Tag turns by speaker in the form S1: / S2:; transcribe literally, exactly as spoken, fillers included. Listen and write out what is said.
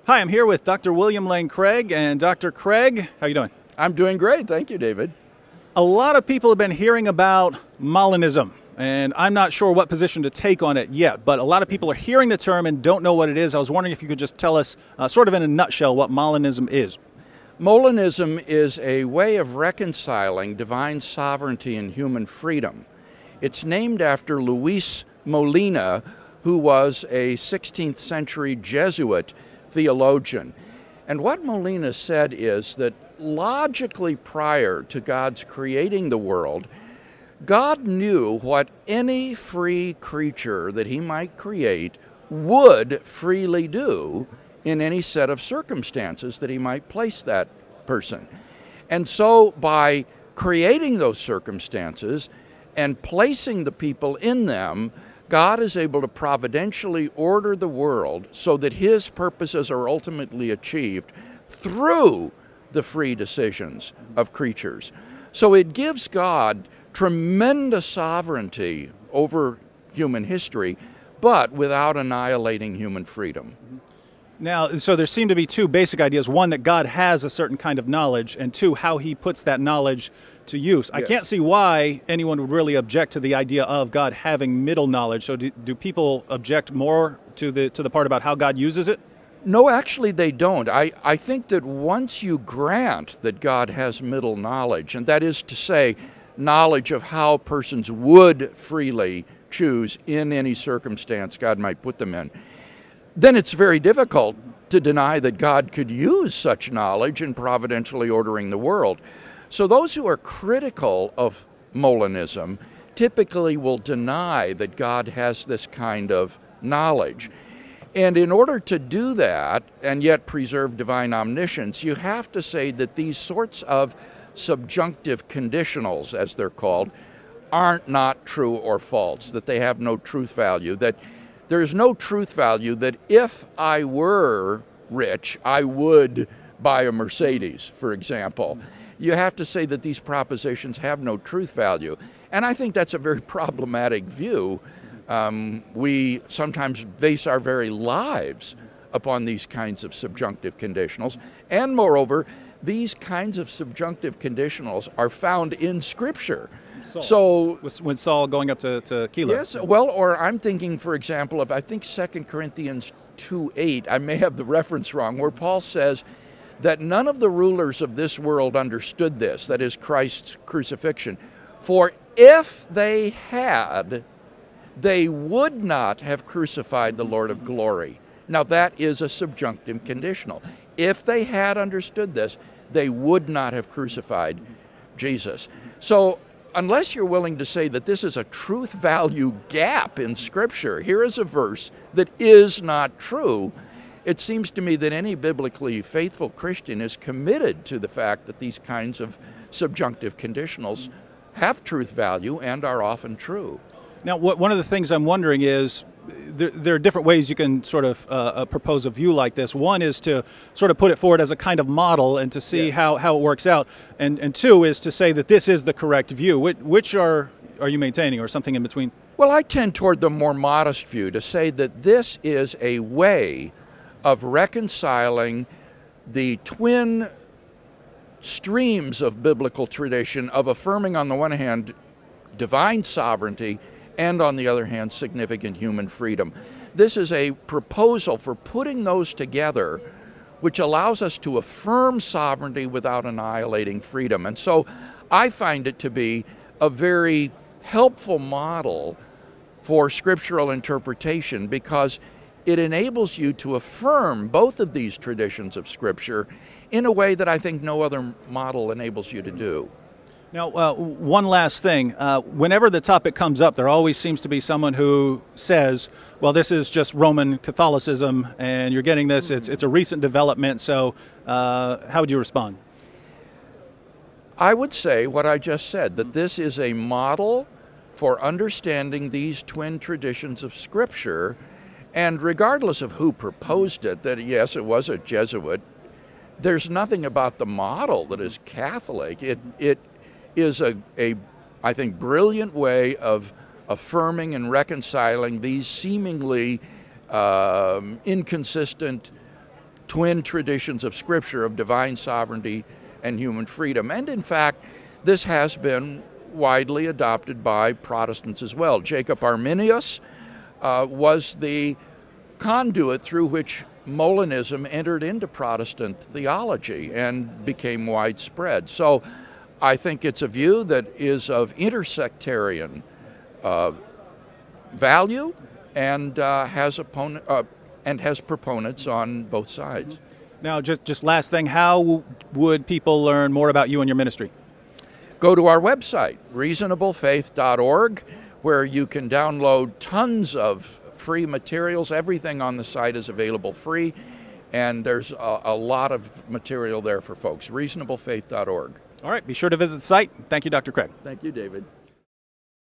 S1: Hi, I'm here with Doctor William Lane Craig. And Doctor Craig, how are you doing?
S2: I'm doing great. Thank you, David.
S1: A lot of people have been hearing about Molinism, and I'm not sure what position to take on it yet, but a lot of people are hearing the term and don't know what it is. I was wondering if you could just tell us, uh, sort of in a nutshell, what Molinism is.
S2: Molinism is a way of reconciling divine sovereignty and human freedom. It's named after Luis Molina, who was a sixteenth century Jesuit theologian. And what Molina said is that logically prior to God's creating the world, God knew what any free creature that he might create would freely do in any set of circumstances that he might place that person. And so by creating those circumstances and placing the people in them, God is able to providentially order the world so that his purposes are ultimately achieved through the free decisions of creatures. So it gives God tremendous sovereignty over human history, but without annihilating human freedom.
S1: Now, so there seem to be two basic ideas. One, that God has a certain kind of knowledge, and two, how he puts that knowledge to use. I
S2: Yes.
S1: can't see why anyone would really object to the idea of God having middle knowledge. So do, do people object more to the, to the part about how God uses it?
S2: No, actually they don't. I, I think that once you grant that God has middle knowledge, and that is to say, knowledge of how persons would freely choose in any circumstance God might put them in, then it's very difficult to deny that God could use such knowledge in providentially ordering the world. So those who are critical of Molinism typically will deny that God has this kind of knowledge. And in order to do that and yet preserve divine omniscience, you have to say that these sorts of subjunctive conditionals, as they're called, aren't not true or false, that they have no truth value, that there is no truth value that if I were rich, I would buy a Mercedes, for example. You have to say that these propositions have no truth value. And I think that's a very problematic view. Um, we sometimes base our very lives upon these kinds of subjunctive conditionals. And moreover, these kinds of subjunctive conditionals are found in Scripture.
S1: Saul.
S2: So,
S1: When Saul going up to, to Keilah.
S2: yes, well, or I'm thinking, for example, of I think Second Corinthians two eight, I may have the reference wrong, where Paul says that none of the rulers of this world understood this, that is Christ's crucifixion. For if they had, they would not have crucified the Lord of glory. Now that is a subjunctive conditional. If they had understood this, they would not have crucified Jesus. So unless you're willing to say that this is a truth value gap in Scripture, here is a verse that is not true, it seems to me that any biblically faithful Christian is committed to the fact that these kinds of subjunctive conditionals have truth value and are often true.
S1: Now, what, one of the things I'm wondering is, there, there are different ways you can sort of uh, uh, propose a view like this. One is to sort of put it forward as a kind of model and to see
S2: Yeah.
S1: how, how it works out. And, and two is to say that this is the correct view. Which, which are, are you maintaining, or something in between?
S2: Well, I tend toward the more modest view to say that this is a way of reconciling the twin streams of biblical tradition of affirming, on the one hand, divine sovereignty, and on the other hand, significant human freedom. This is a proposal for putting those together, which allows us to affirm sovereignty without annihilating freedom. And so I find it to be a very helpful model for scriptural interpretation, because it enables you to affirm both of these traditions of Scripture in a way that I think no other model enables you to do.
S1: Now, uh, one last thing. Uh, whenever the topic comes up, there always seems to be someone who says, well, this is just Roman Catholicism, and you're getting this, it's, it's a recent development, so uh, how would you respond?
S2: I would say what I just said, that this is a model for understanding these twin traditions of Scripture, and regardless of who proposed it, that yes, it was a Jesuit, there's nothing about the model that is Catholic. It, it is a, a, I think, brilliant way of affirming and reconciling these seemingly um, inconsistent twin traditions of Scripture of divine sovereignty and human freedom. And in fact, this has been widely adopted by Protestants as well. Jacob Arminius uh, was the conduit through which Molinism entered into Protestant theology and became widespread. So I think it's a view that is of intersectarian uh, value and uh, has opponent uh, and has proponents on both sides.
S1: Now, just just last thing, how would people learn more about you and your ministry?
S2: Go to our website, reasonable faith dot org, where you can download tons of free materials. Everything on the site is available free, and there's a, a lot of material there for folks. reasonable faith dot org.
S1: All right, be sure to visit the site. Thank you, Doctor Craig.
S2: Thank you, David.